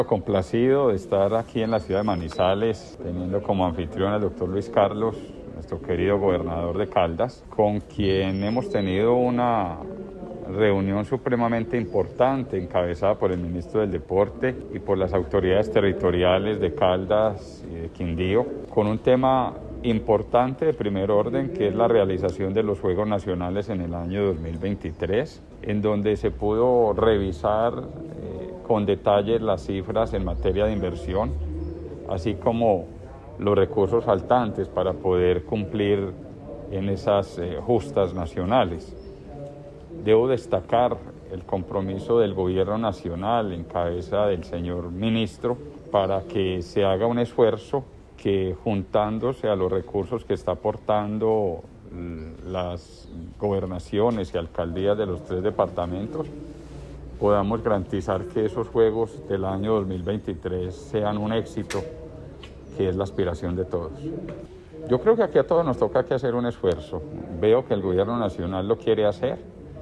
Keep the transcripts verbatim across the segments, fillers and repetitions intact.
Complacido de estar aquí en la ciudad de Manizales, teniendo como anfitrión al doctor Luis Carlos, nuestro querido gobernador de Caldas, con quien hemos tenido una reunión supremamente importante encabezada por el ministro del Deporte y por las autoridades territoriales de Caldas y de Quindío, con un tema importante de primer orden, que es la realización de los Juegos Nacionales en el año dos mil veintitrés, en donde se pudo revisar eh, con detalle las cifras en materia de inversión, así como los recursos faltantes para poder cumplir en esas eh, justas nacionales. Debo destacar el compromiso del gobierno nacional en cabeza del señor ministro para que se haga un esfuerzo que, juntándose a los recursos que está aportando las gobernaciones y alcaldías de los tres departamentos, podamos garantizar que esos Juegos del año dos mil veintitrés sean un éxito, que es la aspiración de todos. Yo creo que aquí a todos nos toca que hacer un esfuerzo. Veo que el gobierno nacional lo quiere hacer.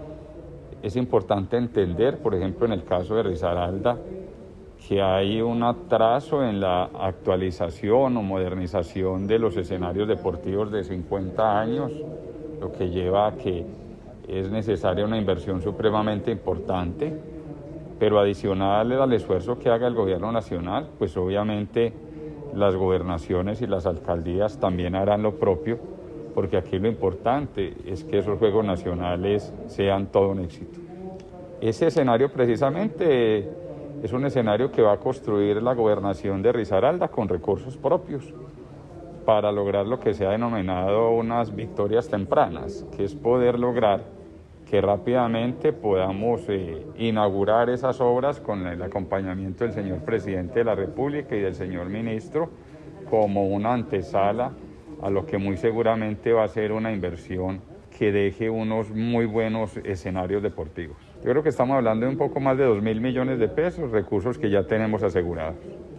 Es importante entender, por ejemplo, en el caso de Risaralda, que hay un atraso en la actualización o modernización de los escenarios deportivos de cincuenta años, lo que lleva a que es necesaria una inversión supremamente importante, pero adicional al esfuerzo que haga el gobierno nacional, pues obviamente las gobernaciones y las alcaldías también harán lo propio, porque aquí lo importante es que esos Juegos Nacionales sean todo un éxito. Ese escenario precisamente es un escenario que va a construir la gobernación de Risaralda con recursos propios para lograr lo que se ha denominado unas victorias tempranas, que es poder lograr que rápidamente podamos eh, inaugurar esas obras con el acompañamiento del señor presidente de la República y del señor ministro, como una antesala a lo que muy seguramente va a ser una inversión que deje unos muy buenos escenarios deportivos. Yo creo que estamos hablando de un poco más de dos mil millones de pesos, recursos que ya tenemos asegurados.